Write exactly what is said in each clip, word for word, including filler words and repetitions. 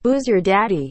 Who's your daddy?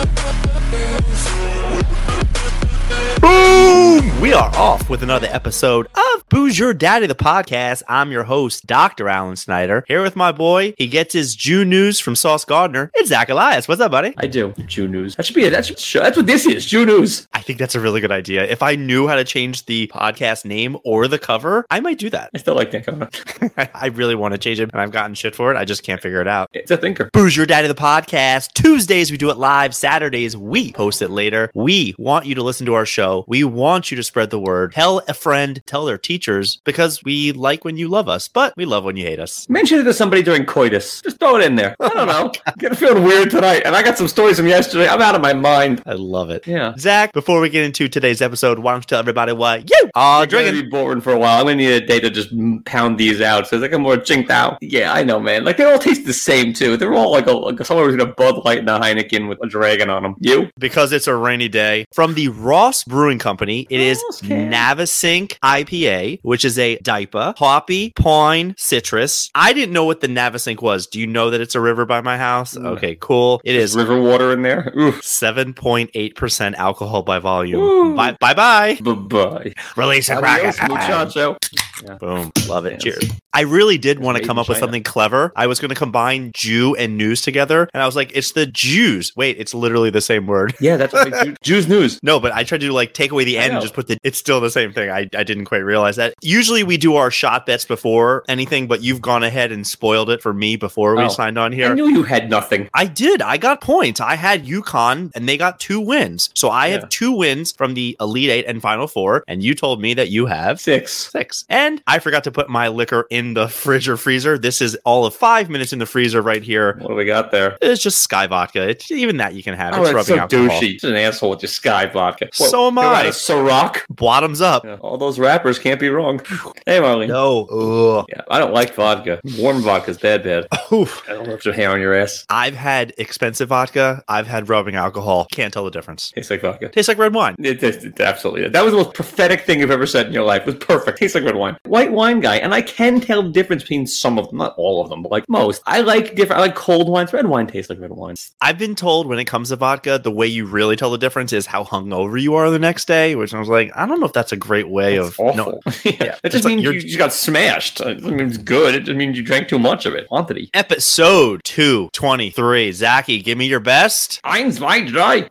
Boom! We are off with another episode of Who's Your Daddy, the podcast. I'm your host, Doctor Alan Snyder, here with my boy. He gets his Jew news from Sauce Gardner. It's Zach Elias. What's up, buddy? I do. Jew news. That should be it. That should, that's what this is. Jew news. I think that's a really good idea. If I knew how to change the podcast name or the cover, I might do that. I still like that cover. I really want to change it, and I've gotten shit for it. I just can't figure it out. It's a thinker. Who's Your Daddy, the podcast. Tuesdays, we do it live. Saturdays, we post it later. We want you to listen to our show. We want you to spread the word. Tell a friend, tell their teachers, because we like when you love us, but we love when you hate us. Mention it to somebody during coitus. Just throw it in there. I don't know. Get feeling weird tonight, and I got some stories from yesterday. I'm out of my mind. I love it. Yeah. Zach, before we get into today's episode, why don't you tell everybody what you are They're drinking? gonna be boring for a while. I'm gonna need a day to just pound these out. So it's like a more chinked out. Yeah, I know, man. Like they all taste the same too. They're all like a like somewhere between a Bud Light and a Heineken with a dragon on them. You? Because it's a rainy day. From the Ross Brewing Company, it is Ross can. Navasink I P A, which is a D I P A, hoppy, pine, citrus. I didn't know what the Navasink was. Do you know that it's a river by my house? Mm. Okay, cool. It There's is river water in there. Oof. seven point eight percent alcohol by volume. Ooh. Bye bye bye. Bye-bye. Release a Adios, cracker. muchacho. Yeah. Boom. Love it. Yes. Cheers. I really did want to Made come in up with China. something clever. I was going to combine Jew and news together, and I was like, it's the Jews. Wait, it's literally the same word. Yeah, that's what Jew- Jews news. No, but I tried to like take away the I end and know. just put the, it's still the same thing. I, I didn't quite realize that. Usually we do our shot bets before anything, but you've gone ahead and spoiled it for me before we Oh. signed on I here. knew you had nothing. I did. I got points. I had UConn and they got two wins. So I Yeah. have two wins from the Elite Eight and Final Four. And you told me that you have Six. six. And I forgot to put my liquor in the fridge or freezer. This is all of five minutes in the freezer right here. What do we got there? It's just Sky Vodka. It's, even that you can have. Oh, It's that's rubbing so alcohol. douchey. He's an asshole with your Sky vodka. So am go I. out of Ciroc. Bottoms up. Yeah, all those rappers can't be wrong. Hey, Marley. No. Ugh. Yeah, I don't like vodka. Warm vodka's bad, bad. Oof. I don't want your hair on your ass. I've had expensive vodka. I've had rubbing alcohol. Can't tell the difference. Tastes like vodka. Tastes like red wine. It, it, it absolutely. That was the most pathetic thing you've ever said in your life. It was perfect. Tastes like red wine. White wine guy, and I can tell the difference between some of them, not all of them, but like most. I like different. I like cold wines. Red wine tastes like red wine. I've been told when it comes to vodka, the way you really tell the difference is how hungover you are the next day, which I was like, I don't know if that's a great way That's of awful. no. yeah, Yeah, it it's just like means you're- you just got smashed. It doesn't mean it's good. It just means you drank too much of it. Quantity. Episode two twenty-three. Zachy, give me your best. Eins, zwei, drei.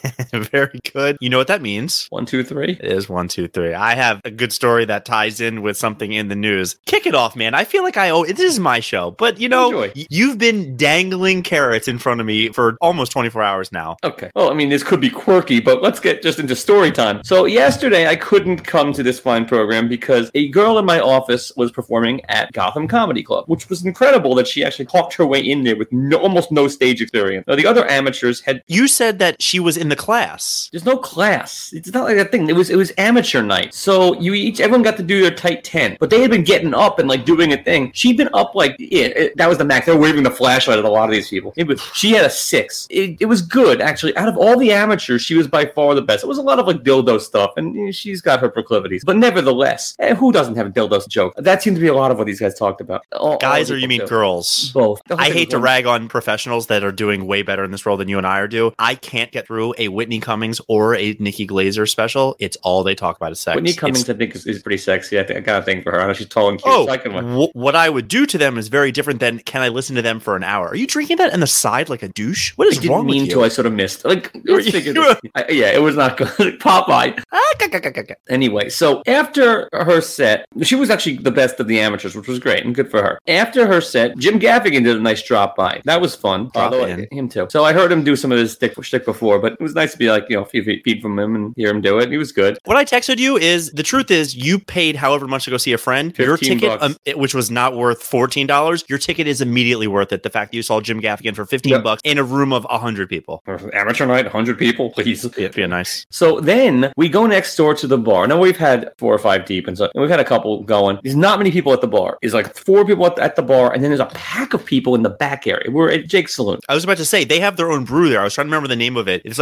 Very good. You know what that means? One, two, three. It is one, two, three. I have a good story that ties in with something in the news. Kick it off, man. I feel like I owe this is my show, but you know, Enjoy. y- you've been dangling carrots in front of me for almost twenty-four hours now. Okay. Well, I mean, this could be quirky, but let's get just into story time. So yesterday, I couldn't come to this fine program because a girl in my office was performing at Gotham Comedy Club, which was incredible that she actually talked her way in there with no, almost no stage experience. Now, the other amateurs had. You said that she was in the class. There's no class. It's not like that thing. It was it was amateur night. So you each everyone got to do their tight ten, but they had been getting up and like doing a thing. She'd been up like yeah, it, that was the max. They were waving the flashlight at a lot of these people. It was, she had a six. It, it was good actually. Out of all the amateurs, she was by far the best. It was a lot of like dildo stuff, and you know, she's got her proclivities. But nevertheless, eh, who doesn't have a dildo joke? That seems to be a lot of what these guys talked about. All, Guys, all or you mean do. girls? Both. I hate to rag on professionals that are doing way better in this role than you and I are do. I can't get through a Whitney Cummings or a Nikki Glazer special. It's all they talk about is sex. Whitney Cummings, It's- I think, is, is pretty sexy. I think I got a thing for her. I know she's tall and cute. Oh, So I can, like, wh- what I would do to them is very different than can I listen to them for an hour? Are you drinking that in the side like a douche? What is I didn't wrong mean with to. you? I sort of missed. Like, Were let's you- figure this- I, yeah, it was not good. Popeye. Ah, ga, ga, ga, ga, ga. Anyway, so after her set, she was actually the best of the amateurs, which was great and good for her. After her set, Jim Gaffigan did a nice drop by. That was fun. Drop Although in. him too. So I heard him do some of his stick shtick before, but it was nice to be like you know a few feet from him and hear him do it. He was good. What I texted you is the truth is you paid however much to go see a friend. Your fifteen ticket, bucks. um, it- which was not worth fourteen dollars, your ticket is immediately worth it. The fact that you saw Jim Gaffigan for fifteen Yep. bucks in a room of one hundred people. Amateur night, one hundred people, please. It'd be nice. So then we go next door to the bar. Now we've had four or five deep, and so and we've had a couple going. There's not many people at the bar. There's like four people at the, at the bar, and then there's a pack of people in the back area. We're at Jake's Saloon. I was about to say they have their own brew there. I was trying to remember the name of it. It's like a Jake's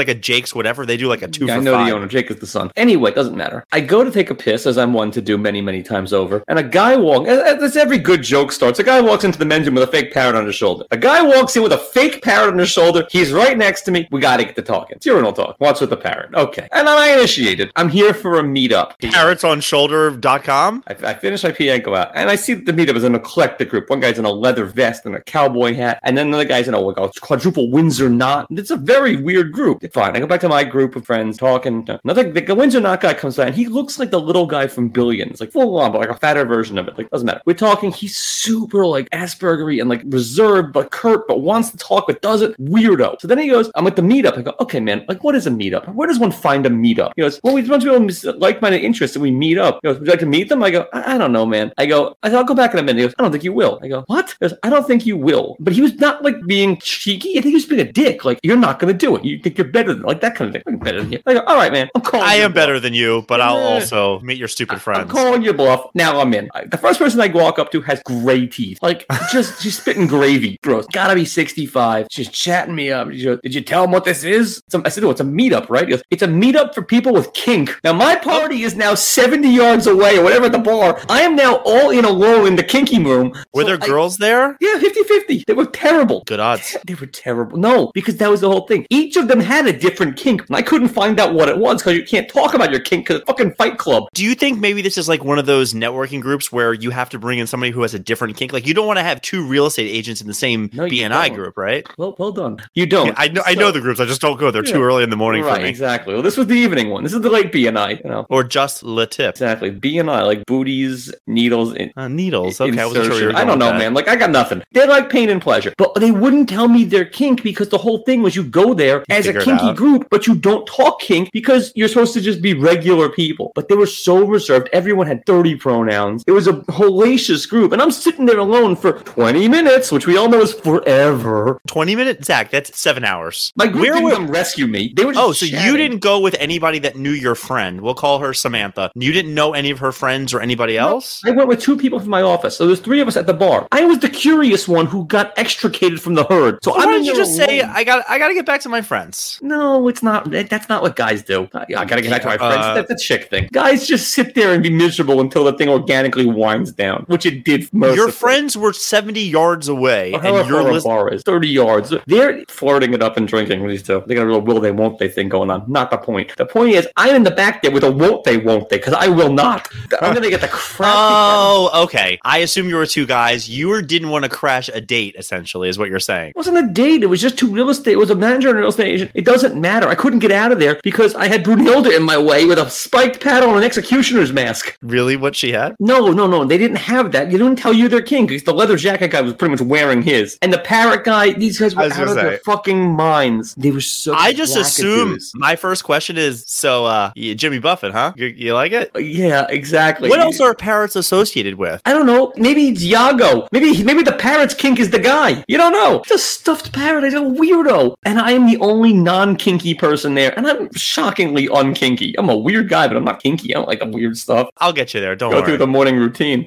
Jake's whatever. They do like a two yeah, for I know five. the owner. Jake is the son. Anyway, doesn't matter. I go to take a piss, as I'm one to do many, many times over, and a guy walks, as every good joke starts, a guy walks into the men's room with a fake parrot on his shoulder. A guy walks in with a fake parrot on his shoulder. He's right next to me. We gotta get to talking. It's urinal talk. What's with the parrot? Okay. And then I initiated. I'm here for a meetup. parrots on shoulder dot com. I, I finish my pee and go out. And I see that the meetup is an eclectic group. One guy's in a leather vest and a cowboy hat. And then another guy's in a, like, a quadruple Windsor knot. It's a very weird group. Fine. I go back to my group of friends talking. Another the Windsor knot guy comes by and he looks like the little guy from Billions. Like full on, but like a fatter version of it. Like, doesn't matter. We're talking. He's super like Aspergery and like reserved, but curt, but wants to talk, but doesn't. Weirdo. So then he goes, I'm at the meetup. I go, okay, man, like what is a meetup? Where does one find a meetup? He goes, well, we bunch of people with like-minded interests and we meet up. He goes, would you like to meet them? I go, I, I don't know, man. I go, I'll go back in a minute. He goes, I don't think you will. I go, what? He goes, I don't think you will. But he was not like being cheeky. I think he was being a dick. Like, you're not going to do it. You think you're better than, like that kind of thing. I'm better than you. I go, all right, man. I'm calling I you am bluff. better than you, but I'll also meet your stupid friends. I'm calling you bluff. Now I'm in. I, the first person I walk up to has gray teeth. Like, just, she's spitting gravy. Gross. Gotta be sixty-five. She's chatting me up. She goes, did you tell him what this is? It's a, I said, oh, it's a meetup, right? He goes, it's a meetup for people with kink. Now, my party is now seventy yards away or whatever at the bar. I am now all in alone in the kinky room. Were So there I- girls there? Yeah, fifty-fifty. They were terrible. Good odds. They were terrible. No, because that was the whole thing. Each of them had a different kink, and I couldn't find out what it was because you can't talk about your kink because it's fucking Fight Club. Do you think maybe this is like one of those networking groups where you have to bring in somebody who has a different kink? Like you don't want to have two real estate agents in the same No, you B N I don't. group, right? Well, well done. You don't. I know I know So- the groups. I just don't go. They're too Yeah. early in the morning right, for me. exactly. Well, this was the evening one. This is the late B and I. You know. Or just Le Tip. Exactly. B and I, like booties, needles, in- Uh, needles. Okay, I wasn't sure where you were insertion. I going don't know, with that. man. Like, I got nothing. They like pain and pleasure. But they wouldn't tell me their kink because the whole thing was you go there as a figure it kinky out. group, but you don't talk kink because you're supposed to just be regular people. But they were so reserved. Everyone had thirty pronouns. It was a hellacious group. And I'm sitting there alone for twenty minutes, which we all know is forever. twenty minutes? Zach, that's seven hours. My group Where didn't were- come rescue me. They were just Oh, so you chatting. didn't go with anybody that knew your friend. We'll call her Samantha. You didn't know any of her friends or anybody else? I went with two people from my office. So there's three of us at the bar. I was the curious one who got extricated from the herd. So, So I'm why in don't you there just say, alone. I got I got to get back to my friends? No, it's not. that- That's not what guys do. I, I gotta get back to my friends. Uh, That's a chick thing. Guys just sit there and be miserable until the thing organically winds down, which it did. Mercifully. Your friends were seventy yards away, Or and however you're far a listening. bar is thirty yards. They're flirting it up and drinking. These two. They got a real will they won't they thing going on. Not the point. The point is, I'm in the back there with a won't they won't they because I will not. I'm gonna get the crap. Oh, okay. I assume you were two guys. You were, didn't want to crash a date, essentially, is what you're saying. It wasn't a date. It was just two real estate. It was a manager and a real estate agent. It doesn't matter. I couldn't get out of there because I had Brunhilde in my way with a spiked paddle and an executioner's mask. Really, what she had? No, no, no. They didn't have that. You didn't tell you their king because the leather jacket guy was pretty much wearing his. And the parrot guy, these guys were I was out gonna of their say. fucking minds. They were so I just assume wackadoos. my first question is, so, uh, y- Jimmy Buffett, huh? You, you like it? Yeah, exactly. What else are parrots associated with? I don't know. Maybe it's Yago. Maybe maybe the parrot's kink is the guy. You don't know. It's a stuffed parrot. He's a weirdo. And I am the only non-kinky person there. And I'm shockingly unkinky. I'm a weird guy, but I'm not kinky. I don't like the weird stuff. I'll get you there. Don't Go worry. through the morning routine.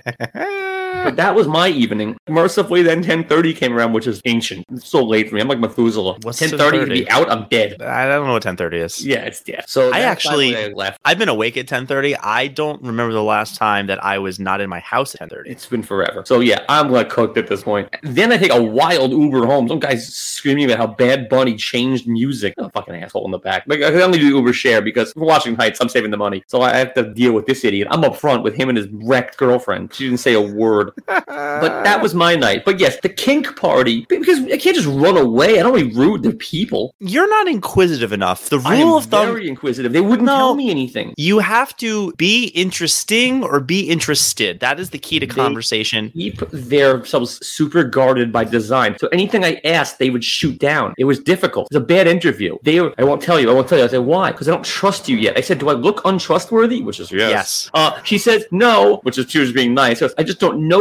But that was my evening. Mercifully, then ten thirty came around, which is ancient. It's so late for me. I'm like Methuselah. What's ten thirty to ten thirty? be out, I'm dead. I don't know what ten thirty is. Yeah, it's dead. So I that's actually- why I left. I've been awake at ten thirty. I don't remember the last time that I was not in my house at ten thirty. It's been forever. So yeah, I'm like cooked at this point. Then I take a wild Uber home. Some guy's screaming about how Bad Bunny changed music. Oh, fucking asshole in the back. Like, I can only do Uber share because for Washington Heights, I'm saving the money. So I have to deal with this idiot. I'm up front with him and his wrecked girlfriend. She didn't say a word. But that was my night. But yes, the kink party, because I can't just run away. I don't want to be rude to people. You're not inquisitive enough. The I am rule of thumb, very inquisitive. They wouldn't No. tell me anything. you have to be interesting or be interested. That is the key to They- conversation. Keep themselves super guarded by design. So anything I asked, they would shoot down. It was difficult. It's a bad interview. They, were, I won't tell you. I won't tell you. I said, why? Because I don't trust you yet. I said, do I look untrustworthy? Which is yes. Yes. Uh, she says, no, which is she was being nice. She goes, I just don't know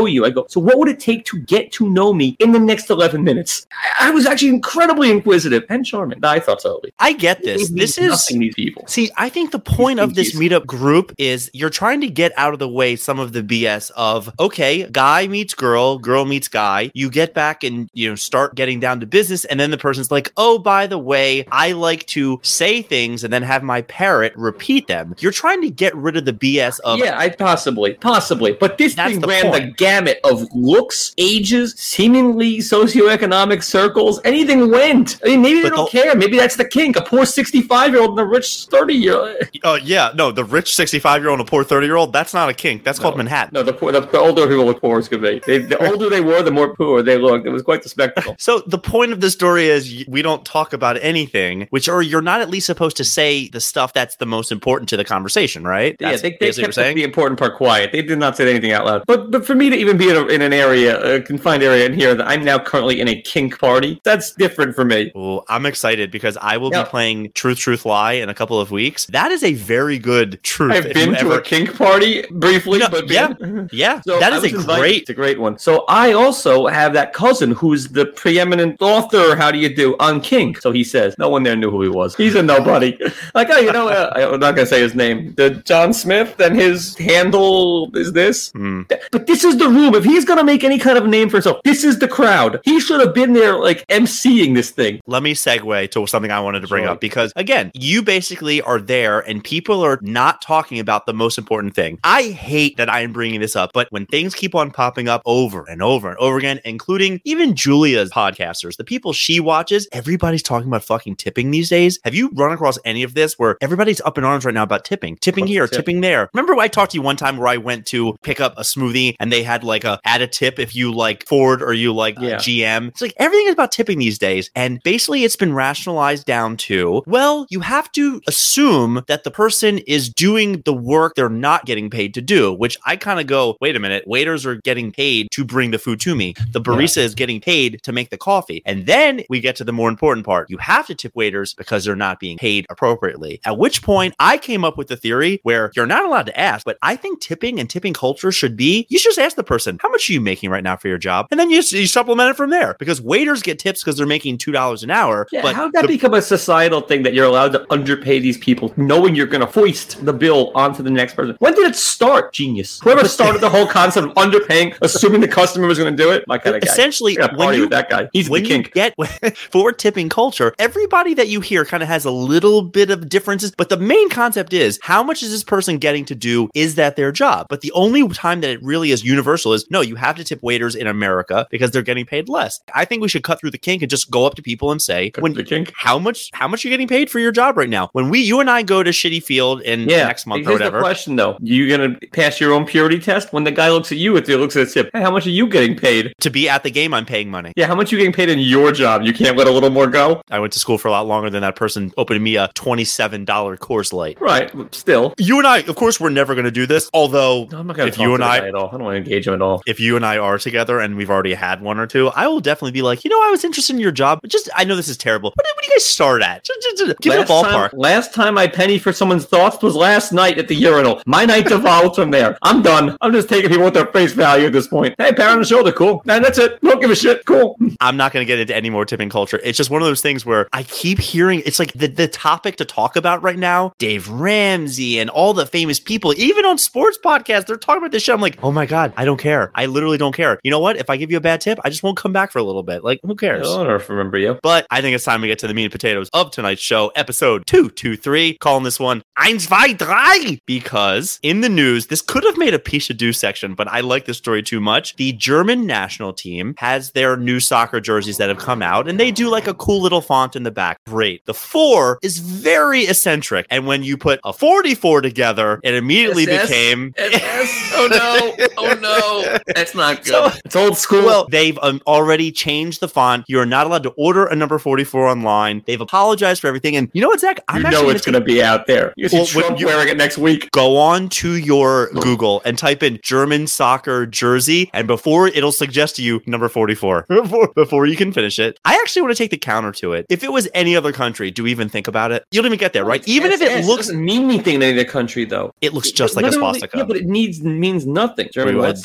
know you. I go, so what would it take to get to know me in the next eleven minutes? I, I was actually incredibly inquisitive and charming. I thought so. I get this. This is nothing, these people. See, I think the point of this meetup group is you're trying to get out of the way some of the B S of, okay, guy meets girl, girl meets guy. You get back and, you know, start getting down to business. And then the person's like, oh, by the way, I like to say things and then have my parrot repeat them. You're trying to get rid of the B S of. Yeah, I possibly, possibly. But this That's thing the ran point. the gamut of looks, ages, seemingly socioeconomic circles. Anything went. I mean, maybe they But don't the- care. Maybe that's the kink. A poor sixty-five-year-old and a rich thirty-year-old. Oh, yeah. No, the rich sixty-five-year-old and a poor thirty-year-old, that's not a kink. That's called Manhattan. No, the, poor, the, the older people look poor as could be. They, the older they were, the more poor they looked. It was quite the spectacle. So the point of the story is y- we don't talk about anything, which or you're not at least supposed to say the stuff that's the most important to the conversation, right? Yeah, That's they, they basically what kept you're saying. the important part quiet. They did not say anything out loud. But but for me to even be in, a, in an area, a confined area in here, that I'm now currently in a kink party, that's different for me. Well, I'm excited because I will Yeah. be playing Truth, Truth, Lie in a couple of weeks. That is a very good truth. I've if been you to ever- a kink party briefly, No, but yeah. been- Yeah, So that I is was a invited. great. It's a great one. So I also have that cousin who's the preeminent author. How do you do on kink? So he says no one there knew who he was. He's a nobody. Like, oh, you know, uh, I'm not gonna say his name. The John Smith, and his handle is this. Hmm. But this is the room. If he's gonna make any kind of name for himself, this is the crowd. He should have been there, like emceeing this thing. Let me segue to something I wanted to bring Sure. up because, again, you basically are there and people are not talking about the most important thing. I hate that I am bringing this up, but when things keep on popping up over and over and over again, including even Julia's podcasters, the people she watches, everybody's talking about fucking tipping these days. Have you run across any of this where everybody's up in arms right now about tipping? Tipping What's here, tip? tipping there. Remember I talked to you one time where I went to pick up a smoothie and they had like a add a tip if you like Ford or you like uh, Yeah. G M. It's like everything is about tipping these days. And basically it's been rationalized down to, well, you have to assume that the person is doing the work they're not getting paid to do, which I kind of go, wait a minute, waiters are getting paid to bring the food to me. The barista is getting paid to make the coffee. And then we get to the more important part. You have to tip waiters because they're not being paid appropriately. At which point I came up with the theory where you're not allowed to ask, but I think tipping and tipping culture should be, you should just ask the person, how much are you making right now for your job? And then you, you supplement it from there because waiters get tips because they're making two dollars an hour. Yeah, but how did that the- become a societal thing that you're allowed to underpay these people, knowing you're going to foist the bill onto the next person? When did it start? Genius. Whoever started the whole concept of underpaying, assuming the customer was going to do it, my kind of guy. essentially, I gotta when party you with that guy. He's when the you kink. get for tipping culture, everybody that you hear kind of has a little bit of differences, but the main concept is how much is this person getting to do? Is that their job? But the only time that it really is universal is no, you have to tip waiters in America because they're getting paid less. I think we should cut through the kink and just go up to people and say, Cut when through the kink? how much how much are you getting paid for your job right now? When we you and I go to Shitty Field in Yeah. next month or Here's whatever. the question, though. You going to pass your own purity test? When the guy looks at you, if he looks at his tip, hey, how much are you getting paid? To be at the game, I'm paying money. Yeah, how much are you getting paid in your job? You can't let a little more go? I went to school for a lot longer than that person opening me a twenty-seven dollars Coors Light. Right. Still. You and I, of course, we're never going to do this. Although, No, I'm not going if to you talk and to the I, guy at all. I don't want to engage him at all. if you and I are together and we've already had one or two, I will definitely be like, you know, I was interested in your job. But just, I know this is terrible. What, what do you guys start at? Just, just, just give it a ballpark. Time, last time I penny for someone's thoughts was last night at the urinal. My night devolved from there. I'm done. I'm just taking people at their face value at this point. Hey, pat on the shoulder, cool. And that's it. Don't give a shit. Cool. I'm not going to get into any more tipping culture. It's just one of those things where I keep hearing it's like the, the topic to talk about right now. Dave Ramsey and all the famous people, even on sports podcasts, they're talking about this shit. I'm like, oh my God, I don't care. I literally don't care. You know what? If I give you a bad tip, I just won't come back for a little bit. Like, who I cares? don't know if I remember you. But I think it's time we get to the meat and potatoes of tonight's show, episode two twenty-three, calling this one Eins, zwei, drei, because in the news, this could have made a piece to do section, but I like this story too much. The German national team has their new soccer jerseys that have come out, and they do like a cool little font in the back. Great. The four is very eccentric, and when you put a forty-four together, it immediately S S? became... S S? Oh no. Oh no. That's not good. So- it's old school. Well, they've um, already changed the font. You're not allowed to order a number forty-four online. They've apologized for everything. And you know what, Zach? I'm you actually know gonna it's going to be out there. You see Well, when Trump you- wearing it next week. Go on to your Google and type in German soccer jersey, and before it'll suggest to you number forty-four. Before, before you can finish it, I actually want to take the counter to it. If it was any other country, do we even think about it? You don't even get there, right? Even if it S S looks, doesn't mean anything in any other country, though. it looks just like a Literally- swastika. Yeah, but it needs means nothing. German Wait, Red what?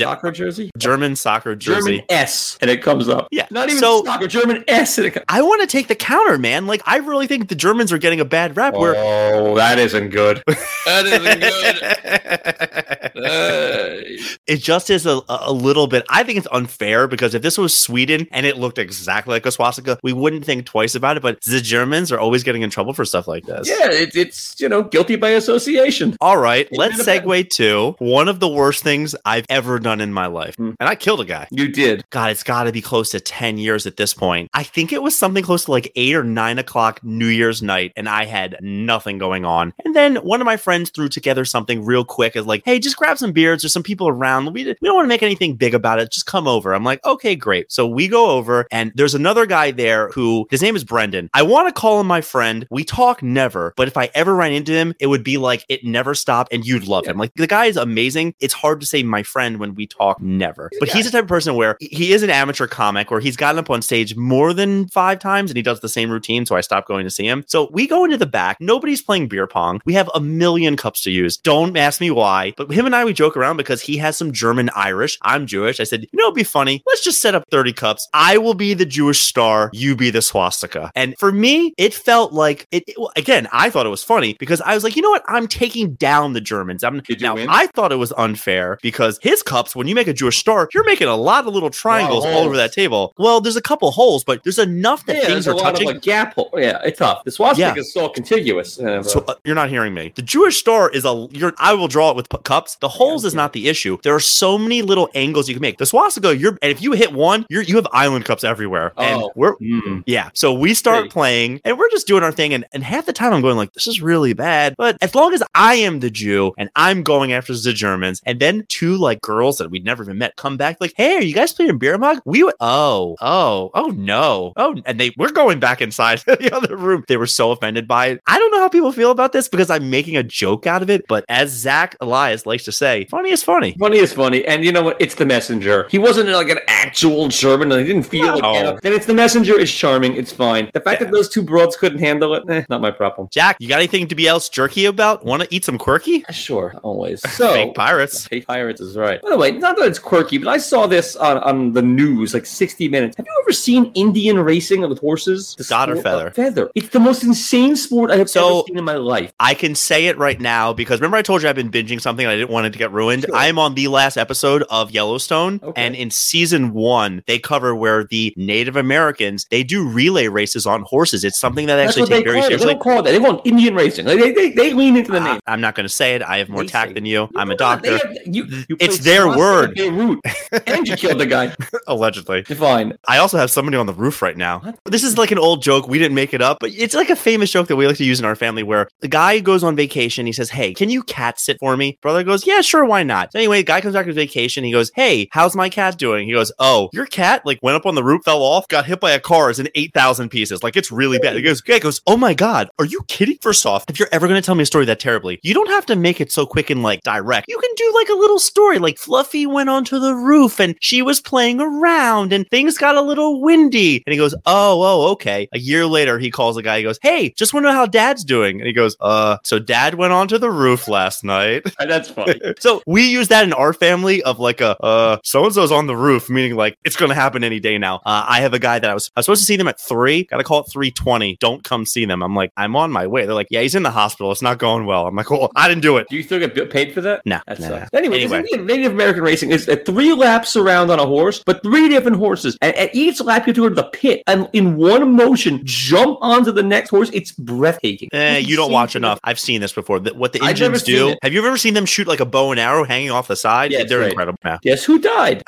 soccer jersey? German soccer jersey. German S, and it comes up. Yeah. Not even So- soccer, German S. And it comes. I want to take the counter, man. Like, I really think the Germans are getting a bad rap. Where Oh, that isn't good. That isn't good. Uh, it just is a, a little bit. I think it's unfair because if this was Sweden and it looked exactly like a swastika, we wouldn't think twice about it. But the Germans are always getting in trouble for stuff like this. yeah, it, it's, you know, guilty by association. All right, It's let's been a segue to one of the worst things I've ever done in my life. Hmm. And I killed a guy. You did. God, it's got to be close to ten years at this point. I think it was something close to like eight or nine o'clock New Year's night, and I had nothing going on. And then one of my friends threw together something real quick as like, hey, just grab some beers. There's some people around. We, we don't want to make anything big about it. Just come over. I'm like, okay, great. So we go over, and there's another guy there who, his name is Brendan. I want to call him my friend. We talk never, but if I ever ran into him, it would be like it never stopped, and you'd love him. Like, the guy is amazing. It's hard to say my friend when we talk never. But he's the type of person where he is an amateur comic where he's gotten up on stage more than five times and he does the same routine. So I stopped going to see him. So we go into the back. Nobody's playing beer pong. We have a million cups to use. Don't ask me why. But him and I, we joke around because he has some German Irish. I'm Jewish. I said, you know, it'd be funny. Let's just set up thirty cups. I will be the Jewish star. You be the swastika. And for me, it felt like it, it again, I thought it was funny because I was like, you know what? I'm taking down the Germans. I'm Did you now win? I thought it was unfair because his cups, when you make a Jewish star, you're making a lot of little triangles all over holes. that table. Well, there's a couple holes, but there's enough that Yeah, things there's a are lot touching. of like gap hole. Yeah, it's tough. The swastika Yeah. is so contiguous. Uh, So uh, you're not hearing me. The Jewish star is a. You're, I will draw it with p- cups. The holes is not the issue. There are so many little angles you can make. The swastika, you're, and if you hit one, you're you have island cups everywhere. And Oh. we're mm. yeah. So we start Hey. playing, and we're just doing our thing. And, and half the time I'm going like, this is really bad. But as long as I am the Jew and I'm going after the Germans, and then two like girls that we'd never even met come back like, hey, are you guys playing beer mug? We went, oh, oh, oh no, oh, and they we're going back inside the other room. They were so offended by it. I don't know how people feel about this because I'm making a joke out of it. But as Zach Elias likes to say, funny is funny. Funny is funny, and you know what? It's the messenger. He wasn't like an actual German, and he didn't feel like. No. You know, then it's the messenger is charming. It's fine. The fact Yeah. that those two broads couldn't handle it, eh, not my problem. Jack, you got anything to be else jerky about? Want to eat some quirky? Sure, always. So Fake pirates. Fake pirates is right. By the way, not that it's quirky, but I saw this on, on the news, like sixty minutes. Have you ever seen Indian racing with horses? The God or sport- feather? Feather. It's the most insane sport I have So- ever seen in my life. I can say it right now because remember I told you I've been binging something and I didn't want it to get ruined. Sure. I'm on the last episode of Yellowstone, Okay. and in season one, they cover where the Native Americans they do relay races on horses. It's something that they That's actually what they take very call it. They seriously. don't call it that. They call it Indian racing. Like, they, they, they lean into the name. I, am not going to say it. I have more Racing. tact than you. I'm a No, they doctor. have- you- you It's played their swastika word. Beirut, and you killed the guy. Allegedly. Fine. I also have somebody on the roof right now. What? This is like an old joke. We didn't make it up, but it's like a famous joke that we like to use in our family where the guy goes on vacation. He says, hey, can you cat sit for me? Brother goes, yeah, sure. Why not? So anyway, the guy comes back from vacation. He goes, hey, how's my cat doing? He goes, oh, your cat like went up on the roof, fell off, got hit by a car, is in eight thousand pieces. Like it's really bad. He goes, guy goes, oh my God, are you kidding? First off, if you're ever going to tell me a story that terribly, you don't have to make it so quick and like direct. You can do like a little story like Fluffy went onto the roof and she was playing around and things got a little windy. And he goes, oh, oh, okay. A year later, he calls the guy. He goes, hey, just want to know how dad's doing. And he goes, uh, so dad went onto the roof last night. That's funny. So we use that in our family of like a, uh, so-and-so's on the roof, meaning like it's going to happen any day now. Uh, I have a guy that I was, I was supposed to see them at three, got to call it three twenty. Don't come see them. I'm like, I'm on my way. They're like, yeah, he's in the hospital. It's not going well. I'm like, well, I didn't do it. Do you still get bi- paid for that? No, That no, sucks. no. Anyway, Anyway. Native, Native American racing is uh, three laps around on a horse, but three different horses. And at each lap, you have to go to the pit and in one motion jump onto the next horse. It's breathtaking. Eh, It's you don't insane. watch enough. I've seen this before. The- what the I've never engines seen do. it. Have you ever seen them shoot like a bow and arrow hanging off the side? Yeah, They're that's right. incredible. Yeah. Guess who died?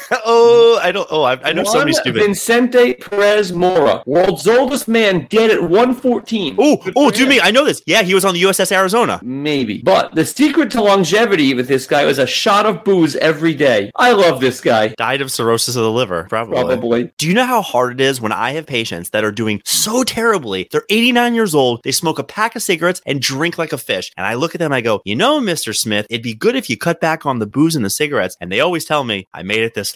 oh, I don't. Oh, I, I know Juan somebody stupid. Vicente Perez Mora, world's oldest man, dead at one fourteen. Oh, Good oh, for do him. me. I know this. Yeah, he was on the U S S Arizona. Maybe. But the secret to longevity with this guy was a shot of booze every day. I love this guy. Died of cirrhosis of the liver, probably. Probably. Do you know how hard it is when I have patients that are doing so terribly? They're eighty-nine years old, they smoke a pack of cigarettes and drink like a fish. And I look at them, I go, you know, Mister Smith, it'd be good if you cut back on the booze and the cigarettes. And they always tell me, I made it this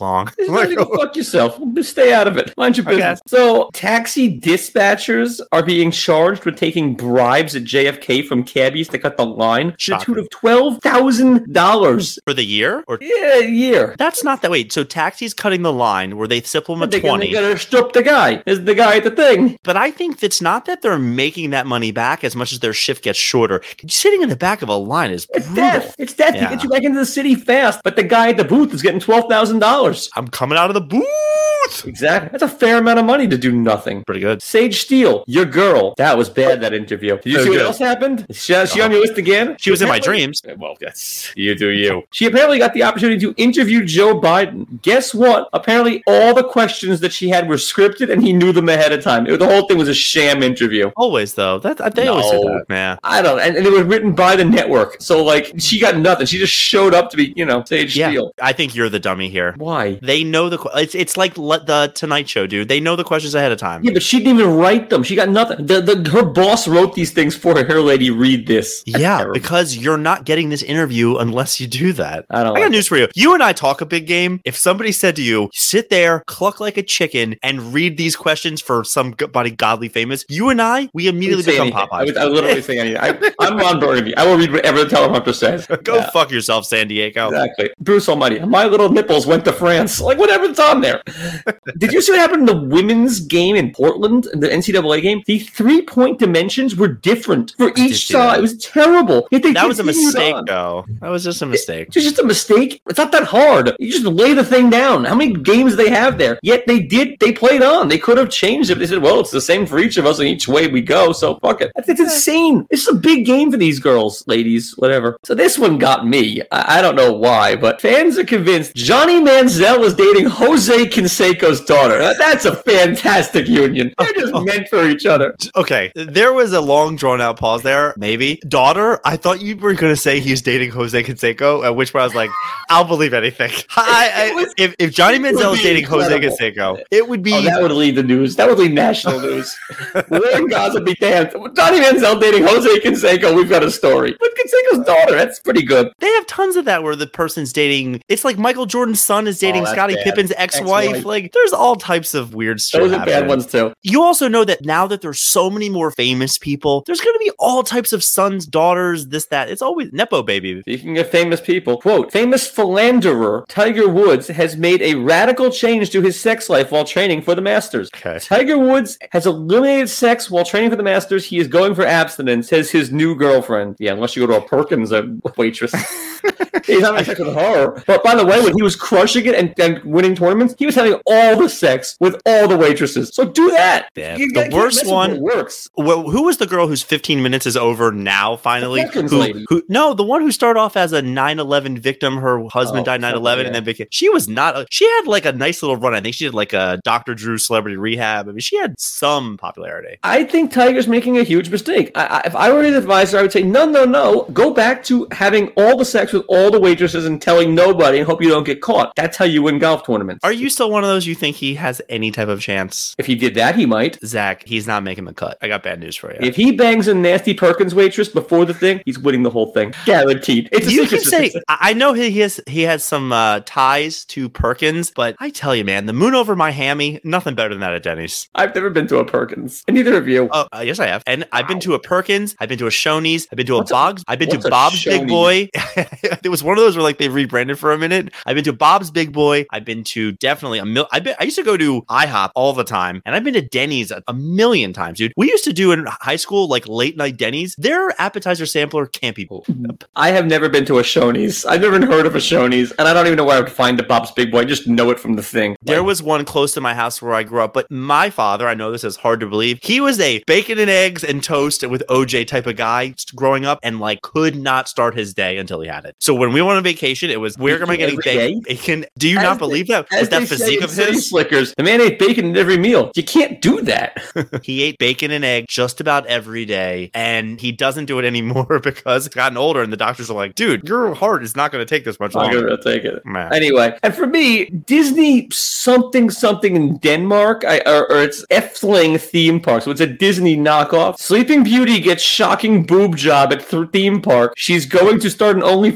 long. Like, go fuck yourself. Just stay out of it. Mind your business. Okay. So, taxi dispatchers are being charged with taking bribes at J F K from cabbies to cut the line to the tune of twelve thousand dollars. For the year? Or Yeah, a year. That's not that. Wait, so taxis cutting the line where they sip them a they, twenty. They're going to strip the guy. Is the guy at the thing. But I think it's not that they're making that money back as much as their shift gets shorter. Sitting in the back of a line is It's brutal. death. It's death Yeah. to get you back into the city fast. But the guy at the booth is getting twelve thousand dollars. I'm coming out of the booth. Exactly. That's a fair amount of money to do nothing. Pretty good. Sage Steele, your girl. That was bad, that interview. Did you see what else happened? Is she, is she on your list again? She was in my dreams. Well, that's you do you. She apparently got the opportunity to interview Joe Biden. Guess what? Apparently all the questions that she had were scripted and he knew them ahead of time. It, the whole thing was a sham interview. Always, though. That They No. always say that. Yeah. I don't know. And, and it was written by the network. So, like, she got nothing. She just showed up to be, you know, Sage Yeah. Steele. I think you're the dummy here. Why? They know the... que- It's, it's like le- the Tonight Show, dude. They know the questions ahead of time. Yeah, but she didn't even write them. She got nothing. The, the her boss wrote these things for her. Her lady, read this. That's Yeah, terrible. because you're not getting this interview unless you do that. I don't I got like news for you. You and I talk a big game. If somebody said to you, sit there, cluck like a chicken, and read these questions for somebody godly famous, you and I, we immediately say become anything. Popeyes. I would, I would literally say anything. I, I'm Ron Burgundy. I will read whatever the teleprompter says. Go Yeah, fuck yourself, San Diego. exactly. Bruce Almighty. My little nipples went to France. Like, whatever's on there. Did you see what happened in the women's game in Portland, the N C double A game? The three-point dimensions were different for did each see side. that. It was terrible. Yet they That was a continued mistake, on. though. That was just a mistake. It's just a mistake. It's not that hard. You just lay the thing down. How many games do they have there? Yet they did. They played on. They could have changed it. They said, well, it's the same for each of us and each way we go, so fuck it. That's, it's insane. This is a big game for these girls, ladies, whatever. So this one got me. I, I don't know why, but fans are convinced Johnny Manziel is dating Jose Canseco's daughter. Now, that's a fantastic union. They're just meant for each other. Okay, there was a long, drawn-out pause there, maybe. Daughter, I thought you were going to say he's dating Jose Canseco, at which point I was like, I'll believe anything. I, I, if, if Johnny Manziel is dating Jose Canseco, it would be... Oh, that would lead the news. That would lead national news. Warren Gaza be damned. Johnny Manziel dating Jose Canseco. We've got a story. But Canseco's daughter, that's pretty good. They have tons of that where the person's dating... It's like Michael Jordan's son is dating Oh, that's Scottie bad. Pippen's ex-wife. Ex-wife. Like, there's all types of weird shit Those are bad happening. ones, too. You also know that now that there's so many more famous people, there's going to be all types of sons, daughters, this, that. It's always Nepo baby. Speaking of famous people, quote, famous philanderer Tiger Woods has made a radical change to his sex life while training for the Masters. Okay. Tiger Woods has eliminated sex while training for the Masters. He is going for abstinence, says his new girlfriend. Yeah, unless you go to a Perkins uh, waitress. He's having sex with her. But by the way, when he was crushing it and, and winning tournaments, he was having all the sex with all the waitresses. So do that. Yeah. You The gotta keep worst messing one- with what works. Well, who was the girl whose fifteen minutes is over now, finally? The Perkins Who, lady. who, no, the one who started off as a nine eleven victim. Her husband Oh, died nine eleven, yeah. and then became. She was not. A, she had like a nice little run. I think she did like a Doctor Drew Celebrity Rehab. I mean, she had some popularity. I think Tiger's making a huge mistake. I, I, if I were his advisor, I would say, no, no, no. Go back to having all the sex with all the waitresses and telling nobody and hope you don't get caught. That's how you win golf tournaments. Are you still one of those you think he has any type of chance? If he did that, he might. Zach, he's not making the cut. I got bad news for you. If he bangs a nasty Perkins waitress before the thing, he's winning the whole thing. Guaranteed. It's a you secret can say success. I I know he has he has some uh, ties to Perkins, but I tell you, man, the moon over my hammy, nothing better than that at Denny's. I've never been to a Perkins. And neither of you. Oh, uh, yes, I have, and I've been to a Perkins, I've been to a Shoney's, I've been to a What's a- Bob's, I've been to what's a Bob's Big Shoney's? Boy. It was one of those where like they rebranded for a minute. I've been to Bob's Big Boy. I've been to definitely a mil. I've been, I used to go to IHOP all the time, and I've been to Denny's a, a million times, dude. We used to do in high school like late night Denny's. Their appetizer sampler can't be. I have never been to a Shoney's. I've never heard of a Shoney's, and I don't even know where I would find a Bob's Big Boy. I just know it from the thing. There Like, was one close to my house where I grew up, but my father, I know this is hard to believe, he was a bacon and eggs and toast with O J type of guy growing up and like could not start his day until he had it. So when we went on vacation, it was, where am I getting Every bacon? day? bacon? Do you As not they- believe that? as With that they say physique in of City his? Slickers, the man ate bacon at every meal. You can't do that. He ate bacon and egg just about every day, and he doesn't do it anymore because he's gotten older, and the doctors are like, dude, your heart is not going to take this much I'm longer. gonna take it. Man. Anyway, and for me, Disney something something in Denmark, I, or, or it's Efteling theme park, so it's a Disney knockoff. Sleeping Beauty gets shocking boob job at th- theme park. She's going to start an OnlyFans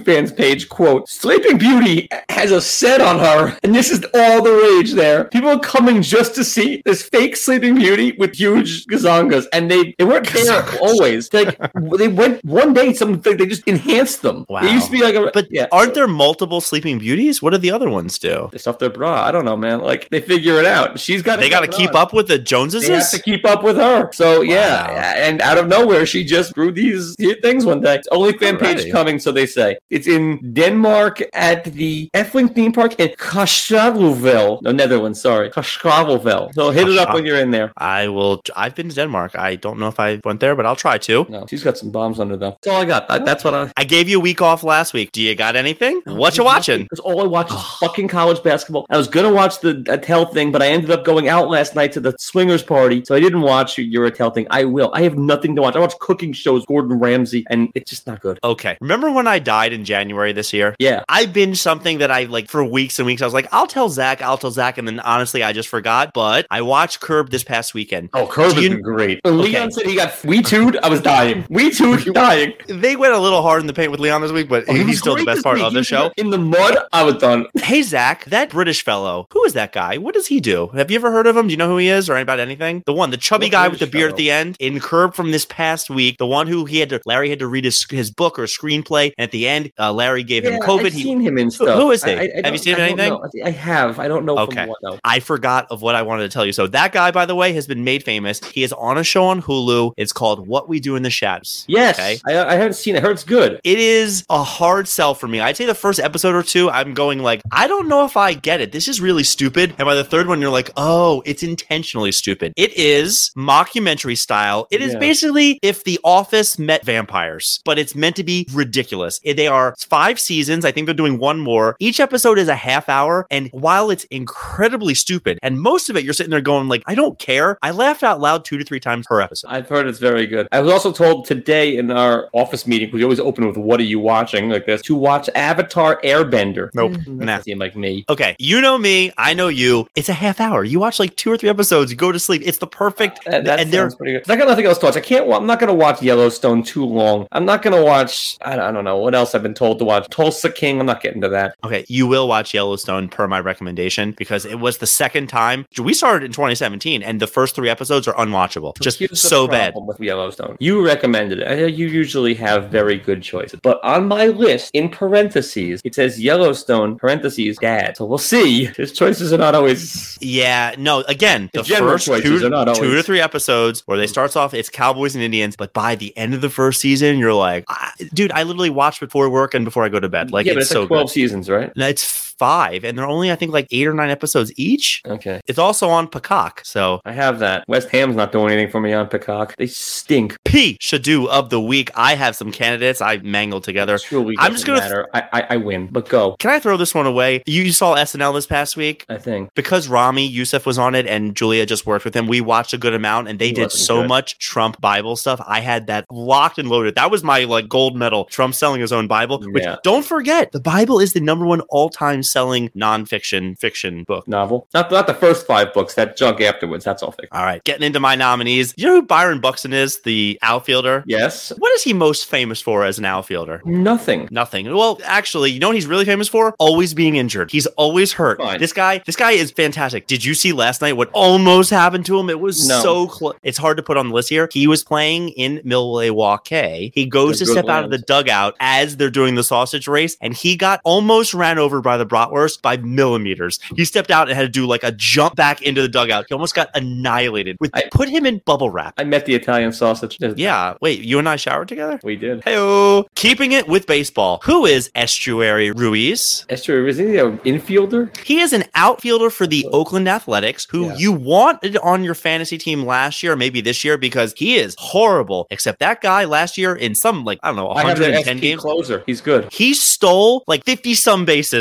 OnlyFans page, quote, Sleeping Beauty has a set on her, and this is all the rage there. People are coming just to see this fake Sleeping Beauty with huge gazongas, and they, they weren't there always. Like, they went one day, some they just enhanced them. Wow. It used to be like a... But yeah, aren't so, there multiple Sleeping Beauties? What do the other ones do? they stuff their bra. I don't know, man. Like, they figure it out. She's got They got to keep on. up with the Joneses? They have to keep up with her. So, yeah. Wow. And out of nowhere, she just grew these things one day. It's OnlyFans page Alrighty. coming, so they say. It's in Denmark at the Efteling theme park in Kastravelville. No, Netherlands, sorry. Kastravelville. So hit it up when you're in there. I will. I've been to Denmark. I don't know if I went there, but I'll try to. No, she's got some bombs under them. That's all I got. That, that's what I... I gave you a week off last week. Do you got anything? What you watching? Because all I watch is fucking college basketball. I was going to watch the Attell thing, but I ended up going out last night to the swingers party, so I didn't watch your Attell thing. I will. I have nothing to watch. I watch cooking shows, Gordon Ramsay, and it's just not good. Okay. Remember when I died in January this year? Yeah. I binged something that I like for weeks and weeks. I was like, I'll tell Zach, I'll tell Zach. And then honestly, I just forgot. But I watched Curb this past weekend. Oh, Curb Do has you- been great. When Okay. Leon said he got we two'd, I was dying. We two'd, dying. They went a little hard in the paint with Leon this week, but Oh, he he's was still the great best this part week. of He the was show. in the mud, I was done. Hey, Zach, that British fellow, who is that guy? What does he do? Have you ever heard of him? Do you know who he is or about anything? The one, the chubby What guy with the British beard fellow? at the end in Curb from this past week, the one who he had to, Larry had to read his, his book or screenplay. And at the end, uh, Larry gave him COVID. I've He, seen him in Who- stuff. who is he? I- I- I Have you don't- seen him I in don't anything? know. I have. I don't know Okay. from what, though. I forgot of what I wanted to tell you. So that guy, by the way, has been made famous. He is on a show on Hulu. It's called What We Do in the Shadows. Yes. Okay. I, I haven't seen it. I heard it's good. It is a hard sell for me. I'd say the first episode or two, I'm going like, I don't know if I get it. This is really stupid. And by the third one, you're like, oh, it's intentionally stupid. It is mockumentary style. It is Yeah. basically if The Office met vampires, but it's meant to be ridiculous. They are five seasons. I think they're doing one more. Each episode is a half hour. And while it's incredibly stupid, and most of it, you're sitting there going like, I don't care. I laughed out loud two to three times per episode. I've heard it's very good. I was also told today in our office meeting, we always open with "What are you watching?" like this, to watch Avatar: Airbender. Nope. Mm, Nah. That seem like me. Okay, you know me, I know you. It's a half hour. You watch like two or three episodes, you go to sleep. It's the perfect. Uh, that and they're sounds pretty good. I got nothing else to watch. I can't. wa- I'm not going to watch Yellowstone too long. I'm not going to watch. I don't, I don't know what else I've been told to watch. Tulsa King. I'm not getting to that. okay. You will watch Yellowstone per my recommendation because it was the second time we started in twenty seventeen, and the first three episodes are unwatchable, just Here's the so bad. problem with Yellowstone. You recommended it. I know you usually have very good choices, but on my list, in parentheses, it says Yellowstone parentheses dad. So we'll see. His choices are not always. Yeah, no. Again, the The general first choices two, are not two always- to three episodes where they starts off, it's Cowboys and Indians, but by the end of the first season, you're like, I, dude, I literally watch before work and before I go to bed. Like yeah, but it's it's so like twelve good. seasons, right? No, it's five, and they're only I think like eight or nine episodes each. Okay. It's also on Peacock, so I have that. West Ham's not doing anything for me on Peacock. They stink. P should do of the week. I have some candidates I mangled together. Truly I'm just doesn't gonna matter. I, I I win, but go. Can I throw this one away? You saw S N L this past week. I think. Because Rami Youssef was on it and Julia just worked with him, we watched a good amount and they He did wasn't so good. much Trump Bible stuff. I had that locked and loaded. That was my like gold medal. Trump selling his own Bible, which Yeah. don't forget, the Bible is the number one all-time selling nonfiction fiction book. Novel. Not not the first five books. That junk afterwards. That's all fiction. All right, getting into my nominees. You know who Byron Buxton is, the outfielder? Yes. What is he most famous for as an outfielder? Nothing. Nothing. Well, actually, you know what he's really famous for? Always being injured. He's always hurt. Fine. This guy, this guy is fantastic. Did you see last night what almost happened to him? It was No. so close. It's hard to put on the list here. He was playing in Milwaukee. He goes The to good step out of the lands. dugout as they're doing the sausage race, and he got almost ran over by the bratwurst by millimeters. He stepped out and had to do like a jump back into the dugout. He almost got annihilated. With I- put him in bubble wrap. I met the Italian sausage. Yeah. Wait, you and I showered together? We did. Heyo. Keeping it with baseball. Who is Estuary Ruiz? Esther, is he an infielder? He is an outfielder for the Oakland Athletics who Yeah. you wanted on your fantasy team last year, maybe this year, because he is horrible. Except that guy last year in some, like, I don't know, I have the one hundred S ten P games. closer. He's good. He stole like fifty some bases Right.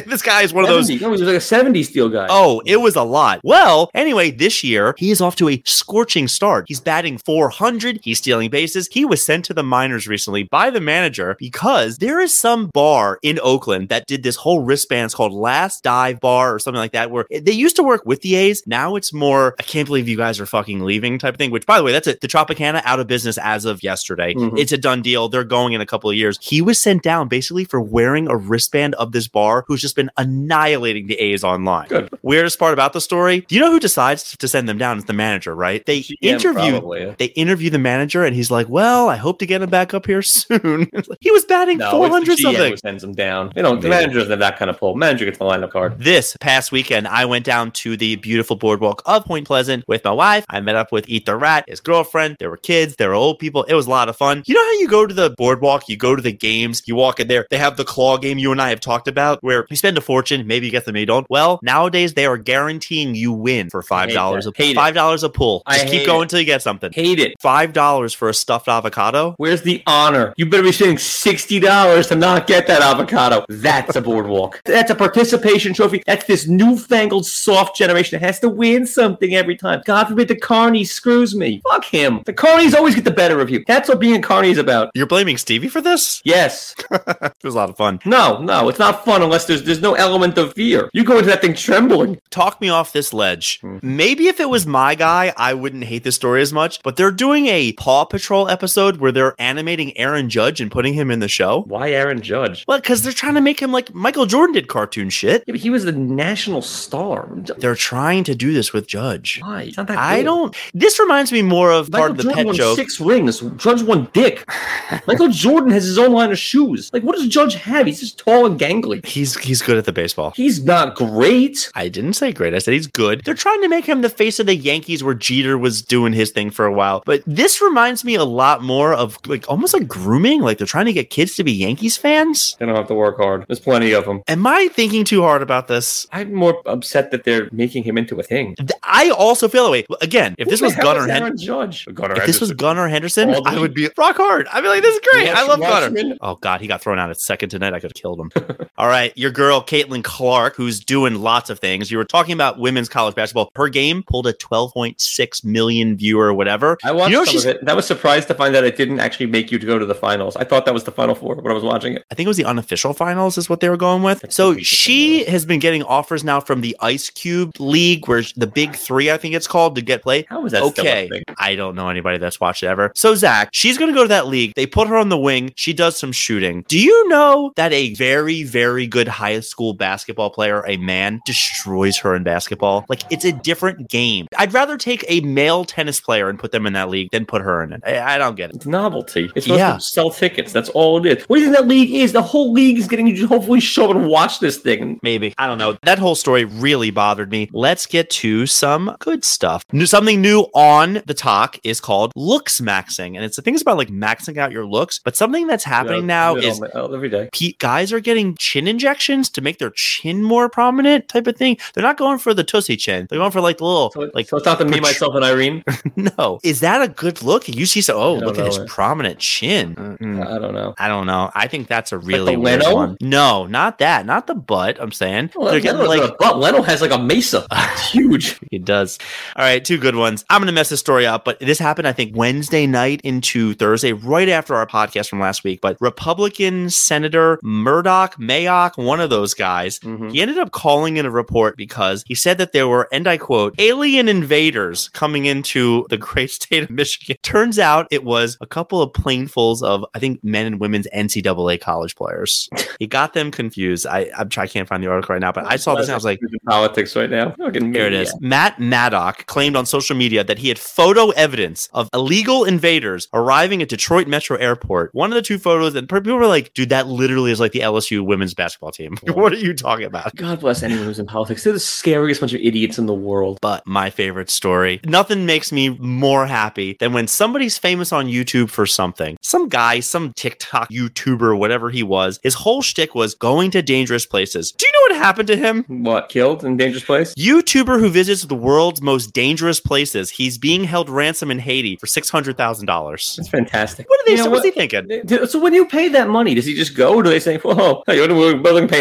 This guy is one seventy. of those. No, he was like a seventy steel guy. Oh, it was a lot. Well, anyway, this year, he is off to a scorching start. He's batting four hundred. He's stealing bases. He was sent to the minors recently by the manager because there is some bar in Oakland that did this whole wristbands called Last Dive Bar or something like that, where they used to work with the A's. Now it's more, I can't believe you guys are fucking leaving type of thing, which, by the way, that's it. The Tropicana out of business as of yesterday. Mm-hmm. It's a done deal. They're going in a couple of years. He was sent down basically for wearing a wristband of this bar who's just been annihilating the A's online. Good. Weirdest part about the story, do you know who decides to send them down? It's the manager, right? They yeah, interview probably, yeah. they interview the manager and he's like, well, I hope to get him back up here soon. He was batting no, four hundred it's the G M something. who sends him down. You know, the manager doesn't have that kind of pull. Manager gets the lineup card. This past weekend, I went down to the beautiful boardwalk of Point Pleasant with my wife. I met up with Eat the Rat, his girlfriend. There were kids, there were old people. It was a lot of fun. You know how you go to the boardwalk, you go to the games, you walk in there, they have the claw game you and I have talked about where you spend a fortune, maybe you get them, maybe you don't. Well, nowadays they are guaranteeing you win for five dollars a hate five dollars a pull. Just I keep going until you get something. Hate it. Five dollars for a stuffed avocado. Where's the honor? You better be spending sixty dollars to not get that avocado. That's a boardwalk. That's a participation trophy. That's this newfangled soft generation that has to win something every time. God forbid the carny screws me. Fuck him. The carnies always get the better of you. That's what being a carny is about. You're blaming Stevie for this? Yes. It was a lot of fun. No, no, it's not fun unless there's there's no element of fear. You go into that thing trembling. Talk me off this ledge. Hmm. Maybe if it was my guy, I wouldn't hate this story as much, but they're doing a Paw Patrol episode where they're animating Aaron Judge and putting him in the show. Why Aaron Judge? Well, because they're trying to make him like Michael Jordan did cartoon shit. Yeah, but he was the national star. They're trying to do this with Judge. Why? It's not that I good. don't. This reminds me more of Michael part of the Jordan pet won joke. Six rings. Judge won dick. Michael Jordan has his own line of shoes. Like, what does Judge have? He's just tall and gangly. He's he's good at the baseball. He's not great. I didn't say great. I said he's good. They're trying to make him the face of the Yankees where Jeter was doing his thing for a while. But this reminds me a lot more of like almost like grooming. Like they're trying to get kids to be Yankees fans. They don't have to work hard. There's plenty of them. Am I thinking too hard about this? I'm more upset that they're making him into a thing. I also feel that way. Again, if Who this the was hell Gunnar is Aaron Henderson, Judge? Gunnar if this was Henderson. Gunnar Henderson, All the- I would be rock hard. I'd be like, this is great. I love Gunnar. Watchmen. Oh God, he got thrown out at second tonight. I could have killed him. All right, your girl Caitlin Clark, who's doing lots of things. You were talking about women's college basketball. Her game pulled a twelve point six million viewer or whatever. I watched you know some she's, of it. I was surprised to find that it didn't actually make you to go to the finals. I thought that was the final four when I was watching it. I think it was the unofficial finals is what they were going with. That's So the she has been getting offers now from the Ice Cube League, where the Big Three, I think it's called, to get played. How is that Okay, still a thing? I don't know anybody that's watched it ever. So Zach, she's going to go to that league. They put her on the wing. She does some shooting. Do you know that a very, very good high school basketball player, a man, destroys her in basketball? Like, it's a different game. I'd rather take a male tennis player and put them in that league than put her in it. I, I don't get it. It's novelty. It's supposed Yeah. to sell tickets. That's all it is. What do you think that league is? The whole league is getting you to hopefully show up and watch this thing. Maybe. I don't know. That whole story really bothered me. Let's get to some good stuff. New, something new on the talk is called looks maxing. And it's the things about like maxing out your looks. But something that's happening now Do it is all my- all- every day. pe- guys are getting chin injections to make their chin more prominent type of thing. They're not going for the tussie chin. They're going for like the little, So, like, so it's not the me, protr- myself, and Irene. no. Is that a good look? You see, so, oh, I don't look at know his it. prominent chin. Mm. I don't know. I don't know. I think that's a really the weird Leno? one. No, not that. Not the butt. I'm saying Well, they're Leno, getting like like, but Leno has like a mesa. It's huge. it does. All right, two good ones. I'm gonna mess this story up, but this happened I think Wednesday night into Thursday, right after our podcast from last week. But Republican Senator Murdoch, Mayock, one of those guys, Mm-hmm. he ended up calling in a report because he said that there were, and I quote, alien invaders coming into the great state of Michigan. Turns out it was a couple of planefuls of, I think, men and women's N C double A college players. He got them confused. I I'm trying, I can't find the article right now, but I saw this and I was like, politics right now. Fucking here it media. is. Matt Maddock claimed on social media that he had photo evidence of illegal invaders arriving at Detroit Metro Airport. One of the two photos, and people were like, dude, that literally is like the L S U women's basketball team. What are you talking about? God bless anyone who's in politics. They're the scariest bunch of idiots in the world. But my favorite story, nothing makes me more happy than when somebody's famous on YouTube for something. Some guy, some TikTok YouTuber, whatever he was, his whole shtick was going to dangerous places. Do you know what happened to him? What, killed in dangerous place? YouTuber who visits the world's most dangerous places. He's being held ransom in Haiti for six hundred thousand dollars. That's fantastic. What are they? You know So what's he what? thinking? So when you pay that money, does he just go? Or do they say, "Whoa, hey, you're willing to pay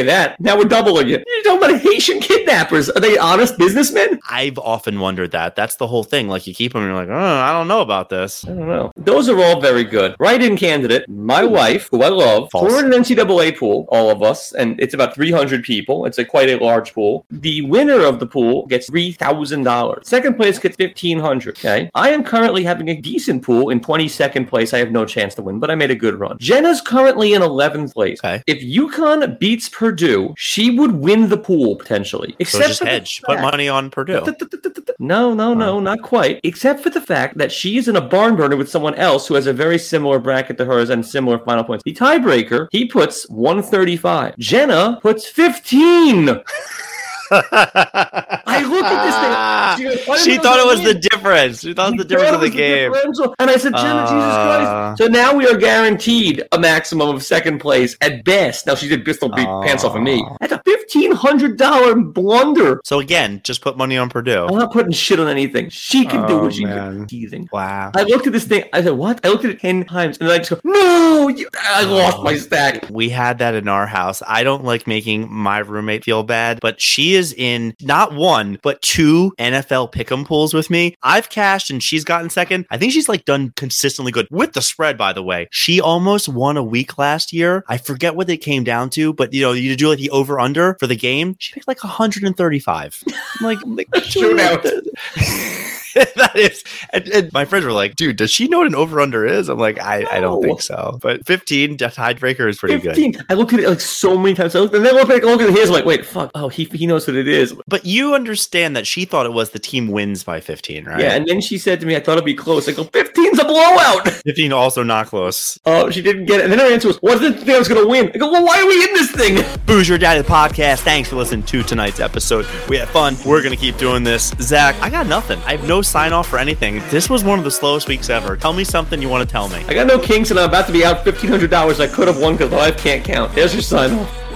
that. Now we're doubling it. You're talking about Haitian kidnappers. Are they honest businessmen? I've often wondered that. That's the whole thing. Like, you keep them and you're like, oh, I don't know about this. I don't know. Those are all very good. Write-in candidate, my wife, who I love, False. we're in an N C double A pool, all of us, and it's about three hundred people. It's a quite a large pool. The winner of the pool gets three thousand dollars. Second place gets fifteen hundred dollars, okay? I am currently having a decent pool in twenty-second place. I have no chance to win, but I made a good run. Jenna's currently in eleventh place. Okay. If UConn beats Purdue, she would win the pool, potentially. So Except just for the hedge. Put fact- money on Purdue. No, no, no, not quite. Except for the fact that she's in a barn burner with someone else who has a very similar bracket to hers and similar final points. The tiebreaker, he puts one thirty-five. Jenna puts fifteen. I look at this thing. She, goes, She thought it was the difference. She thought it was the difference of the was game. differential. And I said, Jenna, Uh. Jesus Christ. So now we are guaranteed a maximum of second place at best. Now she did Bristol beat Uh. pants off of me. That's a fifteen hundred dollars blunder. So again, just put money on Purdue. I'm not putting shit on anything. She can do Oh, what she man. can. Teasing. Wow. I looked at this thing. I said, what? I looked at it ten times. And then I just go, no! You, I lost my stack. We had that in our house. I don't like making my roommate feel bad, but she is in not one, but two N F L pick'em pools with me. I've cashed and she's gotten second. I think she's like done consistently good with the spread, by the way. She almost won a week last year. I forget what it came down to, but you know, you do like the over under for the game. She picked like one hundred thirty-five. I'm like, I'm like Shootout. that is, and, and my friends were like, dude, does she know what an over under is? I'm like, I, I don't No. think so. But fifteen, the tiebreaker is pretty good. fifteen. I looked at it like so many times. I looked, and then I looked at, I looked at his, like, wait, fuck. Oh, he, he knows what it is. But you understand that she thought it was the team wins by fifteen, right? Yeah, and then she said to me, I thought it'd be close. I go, fifteen's a blowout. fifteen also not close. Oh, she didn't get it. And then her answer was, what did you think I was going to win? I go, well, why are we in this thing? Booze Your Daddy podcast. Thanks for listening to tonight's episode. We had fun. We're going to keep doing this. Zach, I got nothing. I have no sign off for anything. This was one of the slowest weeks ever. Tell me something you want to tell me. I got no kinks, and I'm about to be out fifteen hundred dollars I could have won because life can't count. There's your sign off.